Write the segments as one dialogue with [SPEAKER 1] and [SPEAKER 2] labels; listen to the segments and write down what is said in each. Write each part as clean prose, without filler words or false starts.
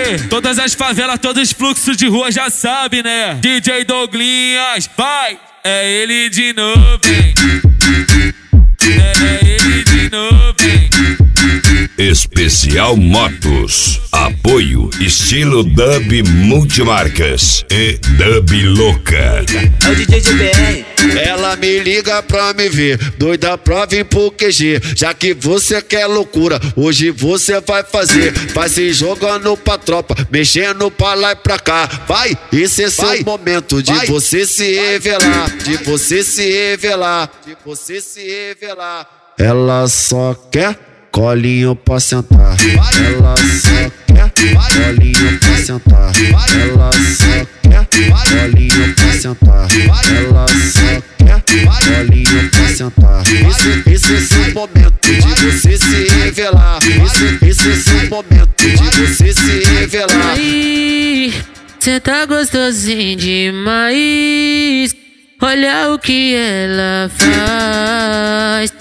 [SPEAKER 1] Aê, todas as favelas, todos os fluxos de rua já sabe, né? DJ Douglinhas, vai, é ele de novo, hein? É ele de novo, hein?
[SPEAKER 2] Especial Motos. Apoio estilo dub multimarcas e dub louca.
[SPEAKER 3] É o DJ GBR.
[SPEAKER 4] Ela me liga pra me ver, doida pra vir pro QG. Já que você quer loucura, hoje você vai fazer. Vai se jogando pra tropa, mexendo pra lá e pra cá. Vai, esse é seu momento de você se revelar. De você se revelar. De você se revelar. Ela só quer colinho pra sentar. Ela só quer colinho pra sentar. Ela só quer colinho pra sentar. Ela só quer colinho pra sentar. Esse é seu momento de você se revelar. Esse é seu momento de você se revelar.
[SPEAKER 5] Aí, cê tá gostosinho demais. Olha o que ela faz.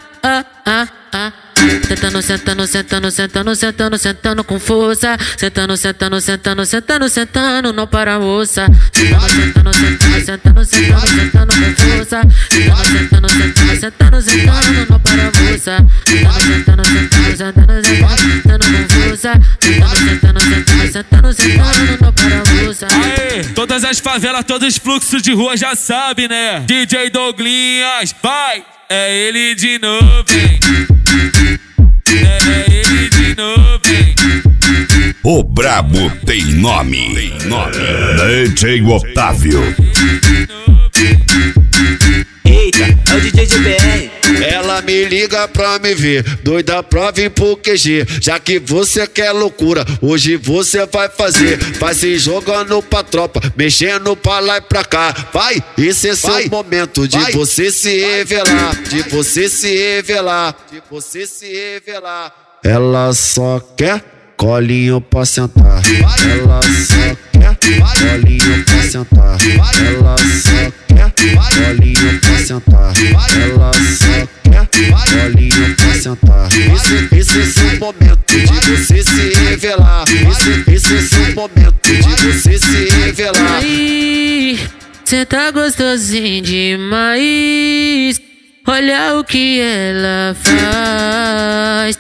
[SPEAKER 5] Sentando, sentando, sentando, sentando, sentando, sentando com força. Sentando, sentando, sentando, sentando, sentando, não para moça. Sentando, sentando, sentando, sentando, sentando, sentando com força. Sentando, sentando, sentando, sentando, sentando, não para moça. Sentando, sentando, sentando, sentando, sentando com força. Sentando, sentando, sentando, sentando, sentando, não para moça.
[SPEAKER 1] Aê, todas as favelas, todos os fluxos de rua já sabe, né? DJ Douglinhas, vai, é ele de novo, hein? É ele de novo, hein?
[SPEAKER 2] O brabo tem nome. DJ Otávio.
[SPEAKER 3] Eita, é o DJ GBR.
[SPEAKER 4] Ela me liga pra me ver, doida pra vir pro QG. Já que você quer loucura, hoje você vai fazer. Vai se jogando pra tropa, mexendo pra lá e pra cá. Vai, esse é seu momento de você se revelar. De você se revelar. De você se revelar. Ela só quer colinho pra sentar. Ela só quer colinho pra sentar. Ela só quer colinho pra sentar. Ela só quer colinho pra sentar. Esse é seu momento de você se revelar. Esse é seu momento de você se revelar.
[SPEAKER 5] Aí, cê tá gostosinho demais. Olha o que ela faz.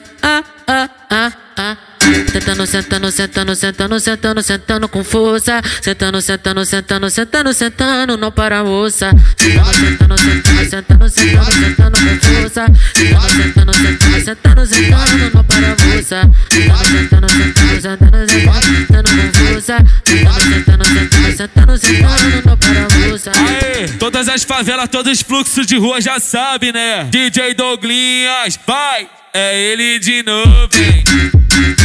[SPEAKER 5] Sentando, sentando, sentando, sentando, sentando, sentando com força. Sentando, sentando, sentando, sentando, sentando, não para moça. Sentando, sentando, sentando, sentando, sentando, sentando com força. Sentando, sentando, sentando, sentando, sentando, não para moça. Sentando, sentando, sentando, sentando, sentando com força. Sentando, sentando, sentando, sentando, sentando, não para moça.
[SPEAKER 1] Aê, todas as favelas, todos os fluxos de rua já sabe, né? DJ Douglinhas, vai, é ele de novo, hein?